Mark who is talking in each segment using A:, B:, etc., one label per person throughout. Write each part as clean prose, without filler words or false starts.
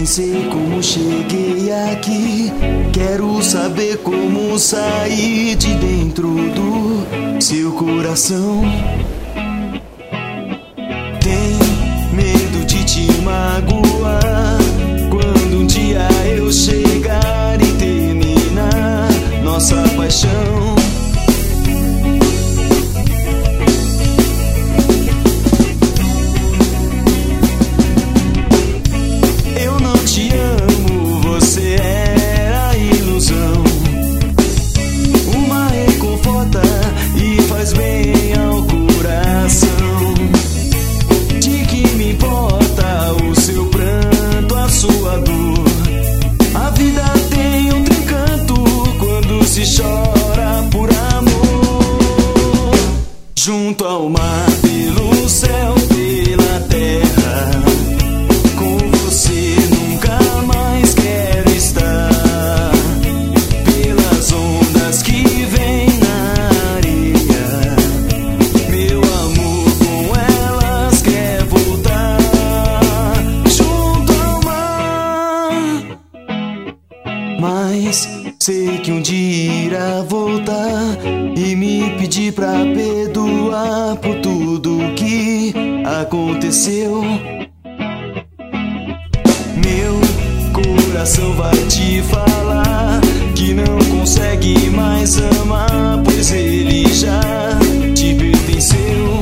A: sei como cheguei aqui. Quero saber como sair de dentro do seu coração. Tem medo de te magoar quando um dia eu chegar e terminar nossa paixão. Chora por amor, junto ao mar, pelo céu, pela terra. Com você nunca mais quero estar. Pelas ondas que vêm na areia, meu amor com elas quer voltar. Junto ao mar, mas sei que um dia irá voltar e me pedir pra perdoar por tudo que aconteceu. Meu coração vai te falar que não consegue mais amar, pois ele já te pertenceu.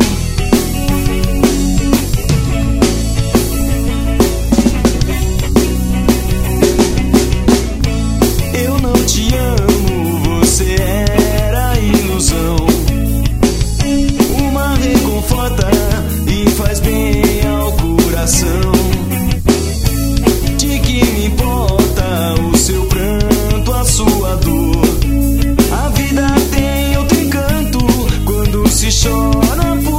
A: Eu não te amo, você era ilusão. O mar reconforta e faz bem ao coração. De que me importa o seu pranto, a sua dor? A vida tem outro encanto quando se chora por